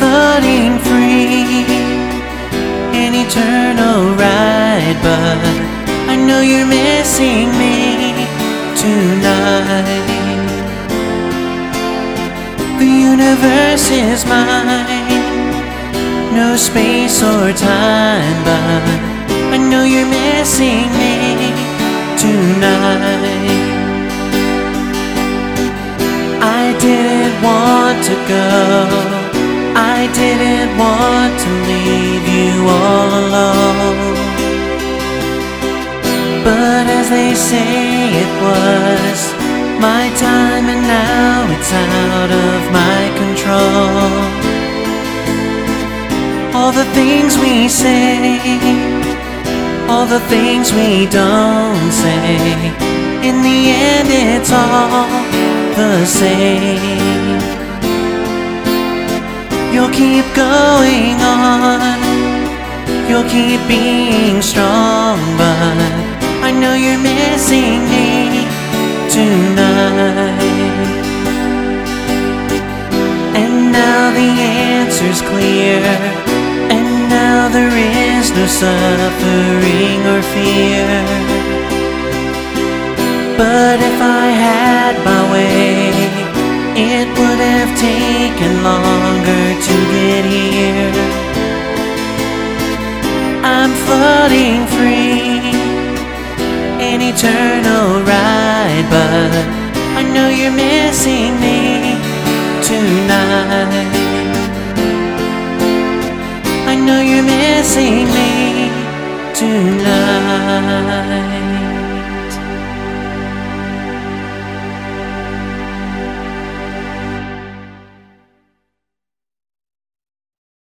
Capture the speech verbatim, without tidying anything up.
floating free, an eternal ride, but I know you're missing me tonight. The universe is mine, no space or time, but I know you're missing me tonight. I didn't want to go, I didn't want to leave you all alone, but as they say, it was my time and now it's out of my control. All the things we say, all the things we don't say, in the end it's all the same. You'll keep going on, you'll keep being strong, but I know you're missing me tonight. And now the answer's clear, and now there is no suffering or fear. But if I had my way, it would have taken longer to get here. I'm floating free, an eternal ride, but I know you're missing me tonight. I know you're missing me tonight.